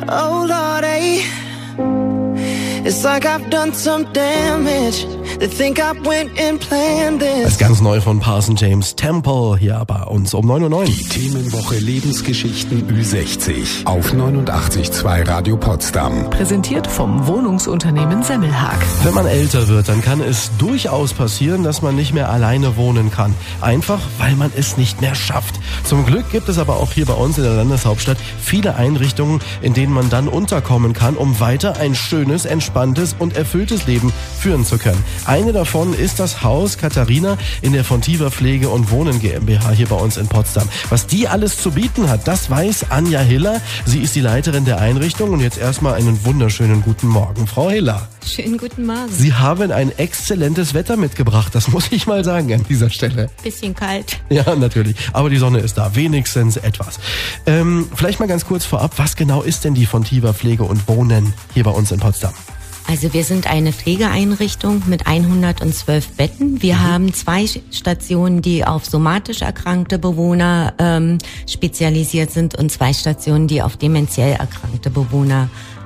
Oh Lord, it's like I've done some damage. They think I went and planned this. Das ist ganz neu von Parson James, Temple, hier bei uns um 9:09 Uhr. Die Themenwoche Lebensgeschichten Ü60 auf 89.2 Radio Potsdam. Präsentiert vom Wohnungsunternehmen Semmelhag. Wenn man älter wird, dann kann es durchaus passieren, dass man nicht mehr alleine wohnen kann. Einfach, weil man es nicht mehr schafft. Zum Glück gibt es aber auch hier bei uns in der Landeshauptstadt viele Einrichtungen, in denen man dann unterkommen kann, um weiter ein schönes, entspanntes und erfülltes Leben führen zu können. Eine davon ist das Haus Katharina in der Fontiva Pflege und Wohnen GmbH hier bei uns in Potsdam. Was die alles zu bieten hat, das weiß Anja Hiller. Sie ist die Leiterin der Einrichtung und jetzt erstmal einen wunderschönen guten Morgen, Frau Hiller. Schönen guten Morgen. Sie haben ein exzellentes Wetter mitgebracht, das muss ich mal sagen an dieser Stelle. Bisschen kalt. Ja, natürlich. Aber die Sonne ist da, wenigstens etwas. Vielleicht mal ganz kurz vorab, was genau ist denn die Fontiva Pflege und Wohnen hier bei uns in Potsdam? Also wir sind eine Pflegeeinrichtung mit 112 Betten. Wir haben 2 Stationen, die auf somatisch erkrankte Bewohner spezialisiert sind und 2 Stationen, die auf dementiell erkrankte Bewohner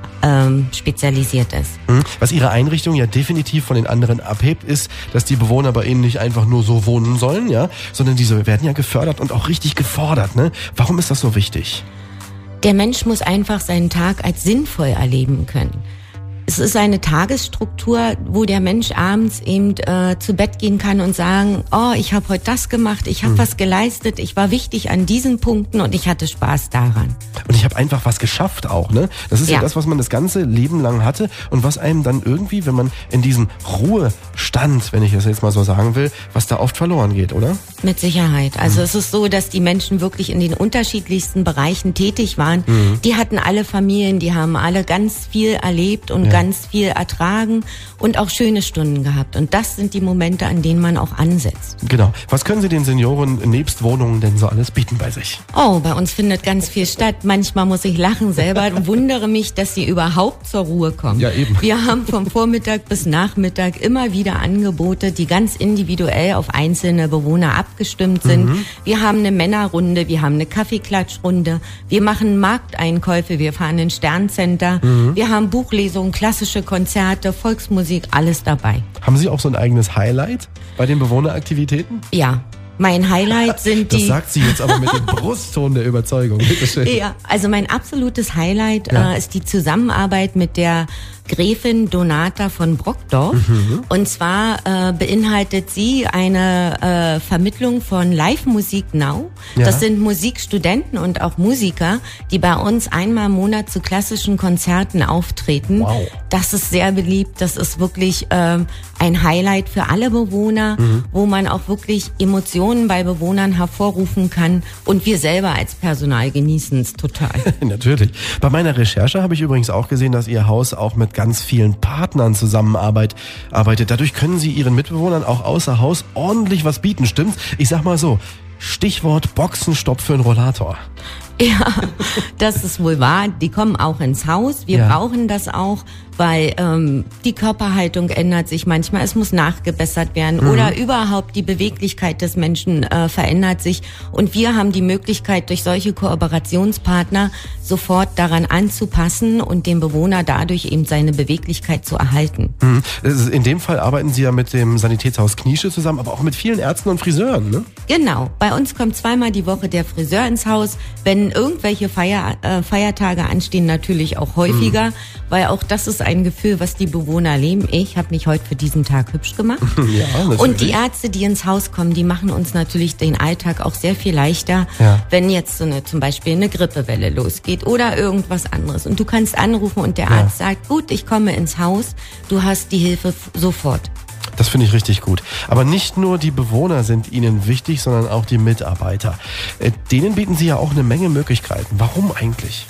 spezialisiert ist. Was Ihre Einrichtung ja definitiv von den anderen abhebt, ist, dass die Bewohner bei Ihnen nicht einfach nur so wohnen sollen, ja, sondern diese werden ja gefördert und auch richtig gefordert, ne? Warum ist das so wichtig? Der Mensch muss einfach seinen Tag als sinnvoll erleben können. Es ist eine Tagesstruktur, wo der Mensch abends eben zu Bett gehen kann und sagen, oh, ich habe heute das gemacht, ich habe was geleistet, ich war wichtig an diesen Punkten und ich hatte Spaß daran. Und ich habe einfach was geschafft auch, ne? Das ist ja das, was man das ganze Leben lang hatte und was einem dann irgendwie, wenn man in diesem Ruhestand, wenn ich das jetzt mal so sagen will, was da oft verloren geht, oder? Mit Sicherheit. Also es ist so, dass die Menschen wirklich in den unterschiedlichsten Bereichen tätig waren. Die hatten alle Familien, die haben alle ganz viel erlebt und ganz viel ertragen und auch schöne Stunden gehabt. Und das sind die Momente, an denen man auch ansetzt. Genau. Was können Sie den Senioren nebst Wohnungen denn so alles bieten bei sich? Oh, bei uns findet ganz viel statt. Manchmal muss ich lachen selber und wundere mich, dass sie überhaupt zur Ruhe kommen. Ja, eben. Wir haben vom Vormittag bis Nachmittag immer wieder Angebote, die ganz individuell auf einzelne Bewohner abgestimmt sind. Wir haben eine Männerrunde, wir haben eine Kaffeeklatschrunde, wir machen Markteinkäufe, wir fahren in Sterncenter, wir haben Buchlesungen, klassische Konzerte, Volksmusik, alles dabei. Haben Sie auch so ein eigenes Highlight bei den Bewohneraktivitäten? Ja. Mein Highlight sind das sagt sie jetzt aber mit dem Brustton der Überzeugung. Bitte schön. Ja, also mein absolutes Highlight ist die Zusammenarbeit mit der Gräfin Donata von Brockdorf. Und zwar beinhaltet sie eine Vermittlung von Live Musik Now. Ja. Das sind Musikstudenten und auch Musiker, die bei uns einmal im Monat zu klassischen Konzerten auftreten. Wow. Das ist sehr beliebt. Das ist wirklich ein Highlight für alle Bewohner, wo man auch wirklich Emotionen bei Bewohnern hervorrufen kann. Und wir selber als Personal genießen es total. Natürlich. Bei meiner Recherche habe ich übrigens auch gesehen, dass Ihr Haus auch mit ganz vielen Partnern zusammenarbeitet. Dadurch können Sie Ihren Mitbewohnern auch außer Haus ordentlich was bieten, stimmt's? Ich sag mal so, Stichwort Boxenstopp für einen Rollator. Ja, das ist wohl wahr. Die kommen auch ins Haus. Wir brauchen das auch, weil die Körperhaltung ändert sich manchmal. Es muss nachgebessert werden oder überhaupt die Beweglichkeit des Menschen verändert sich. Und wir haben die Möglichkeit, durch solche Kooperationspartner sofort daran anzupassen und dem Bewohner dadurch eben seine Beweglichkeit zu erhalten. In dem Fall arbeiten Sie ja mit dem Sanitätshaus Kniesche zusammen, aber auch mit vielen Ärzten und Friseuren, ne? Genau. Bei uns kommt zweimal die Woche der Friseur ins Haus. Wenn irgendwelche Feiertage anstehen, natürlich auch häufiger, weil auch das ist ein Gefühl, was die Bewohner leben. Ich habe mich heute für diesen Tag hübsch gemacht. Ja, natürlich. Und die Ärzte, die ins Haus kommen, die machen uns natürlich den Alltag auch sehr viel leichter, wenn jetzt so zum Beispiel eine Grippewelle losgeht oder irgendwas anderes. Und du kannst anrufen und der Arzt sagt, gut, ich komme ins Haus, du hast die Hilfe sofort. Das finde ich richtig gut. Aber nicht nur die Bewohner sind Ihnen wichtig, sondern auch die Mitarbeiter. Denen bieten Sie ja auch eine Menge Möglichkeiten. Warum eigentlich?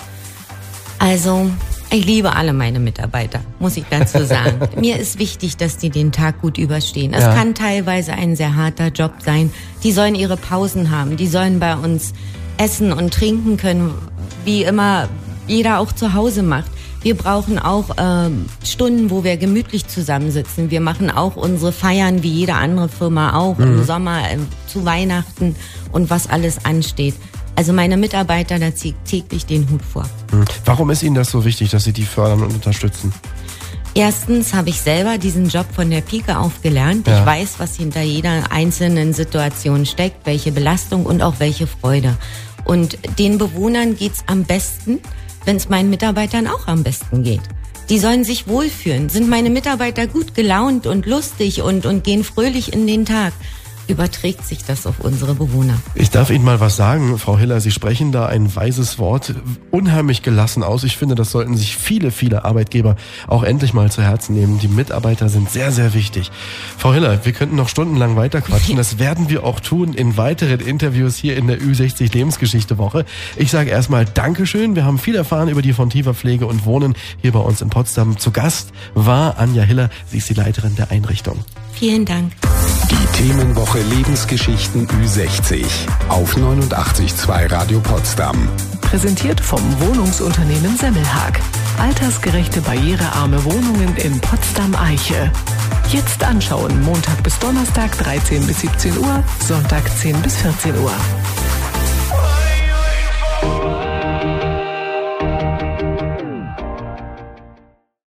Also, ich liebe alle meine Mitarbeiter, muss ich dazu sagen. Mir ist wichtig, dass die den Tag gut überstehen. Es kann teilweise ein sehr harter Job sein. Die sollen ihre Pausen haben. Die sollen bei uns essen und trinken können, wie immer jeder auch zu Hause macht. Wir brauchen auch Stunden, wo wir gemütlich zusammensitzen. Wir machen auch unsere Feiern wie jede andere Firma auch im Sommer, zu Weihnachten und was alles ansteht. Also meine Mitarbeiter, da ziehe ich täglich den Hut vor. Warum ist Ihnen das so wichtig, dass Sie die fördern und unterstützen? Erstens habe ich selber diesen Job von der Pike auf gelernt. Ja. Ich weiß, was hinter jeder einzelnen Situation steckt, welche Belastung und auch welche Freude. Und den Bewohnern geht's am besten, wenn es meinen Mitarbeitern auch am besten geht. Die sollen sich wohlfühlen. Sind meine Mitarbeiter gut gelaunt und lustig und gehen fröhlich in den Tag, überträgt sich das auf unsere Bewohner. Ich darf Ihnen mal was sagen, Frau Hiller, Sie sprechen da ein weises Wort unheimlich gelassen aus. Ich finde, das sollten sich viele, viele Arbeitgeber auch endlich mal zu Herzen nehmen. Die Mitarbeiter sind sehr, sehr wichtig. Frau Hiller, wir könnten noch stundenlang weiterquatschen. Das werden wir auch tun in weiteren Interviews hier in der Ü60 Lebensgeschichte Woche. Ich sage erstmal Dankeschön. Wir haben viel erfahren über die Fontiva Pflege und Wohnen hier bei uns in Potsdam. Zu Gast war Anja Hiller. Sie ist die Leiterin der Einrichtung. Vielen Dank. Die Themenwoche Lebensgeschichten Ü60 auf 89.2 Radio Potsdam. Präsentiert vom Wohnungsunternehmen Semmelhag. Altersgerechte, barrierearme Wohnungen in Potsdam-Eiche. Jetzt anschauen, Montag bis Donnerstag 13 bis 17 Uhr, Sonntag 10 bis 14 Uhr.